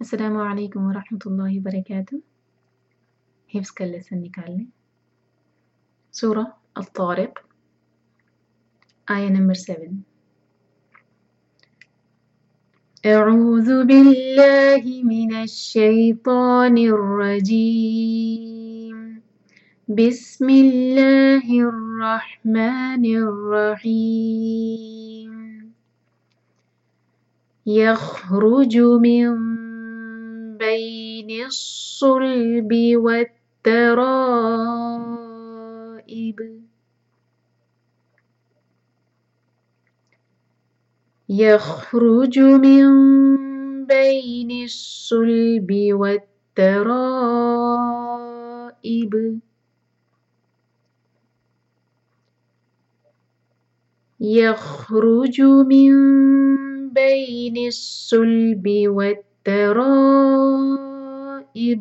السلام علیکم ورحمۃ اللہ وبرکاتہ۔ حفظ کا لیسن نکال لیں۔ سورہ الطارق، آیہ نمبر 7۔ اعوذ باللہ من الشیطان الرجیم، بسم اللہ الرحمن الرحیم۔ یخرج من بین الصلب والترائب، یخرج من بین الصلب والترائب، یخرج من بین الصلب والترائب۔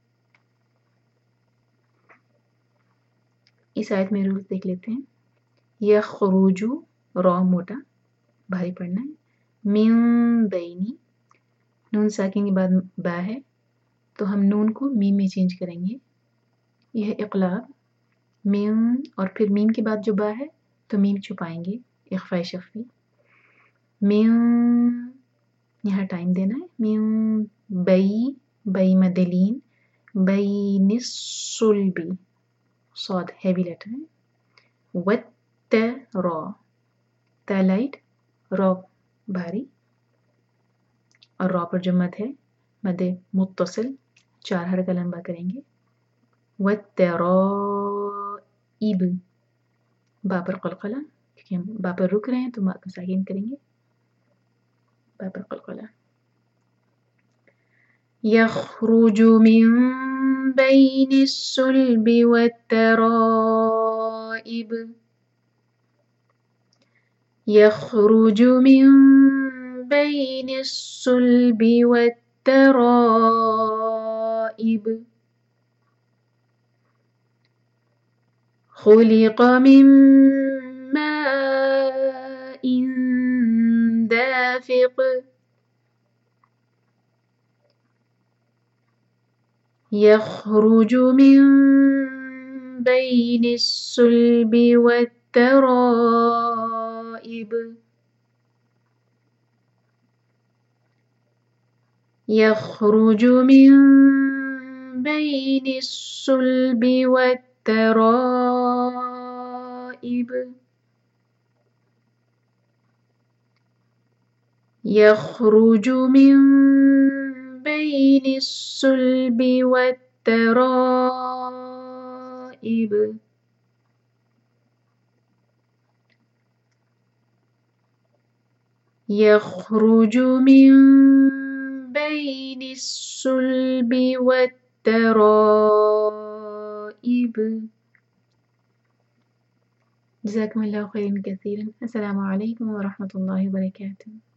اس آیت میں رولز دیکھ لیتے ہیں۔ یخرج، را موٹا بھاری پڑھنا ہے، من بینی، نون ساکن کے بعد با ہے تو ہم نون کو میم میں چینج کریں گے، یہ اقلاب، من، اور پھر میم کے بعد جو با ہے تو میم چھپائیں گے، اخفاء شفوی، من، یہاں ٹائم دینا ہے، من بئی مدلین، بین الصلبی، صاد ہیوی لیٹر ہے، را، تا لائٹ، را بھاری، اور را پر جو مد ہے مد متصل 4 حرکہ لمبا کریں گے، والترائب، با پر قلقلہ، کیونکہ ہم با پر رک رہے ہیں تو ما کو ساکن کریں گے، با پر قلقلہ۔ یخرج من بین الصلب والترائب، یخرج من بین الصلب والترائب، خلق من ماء دافق، یخرج من بین الصلب والترائب، یخرج من بین الصلب والترائب، یخرج من بین الصلب والترائب، یخرج من بین الصلب والترائب۔ جزاکم اللہ خیرا کثیرا۔ السلام علیکم ورحمۃ اللہ وبرکاتہ۔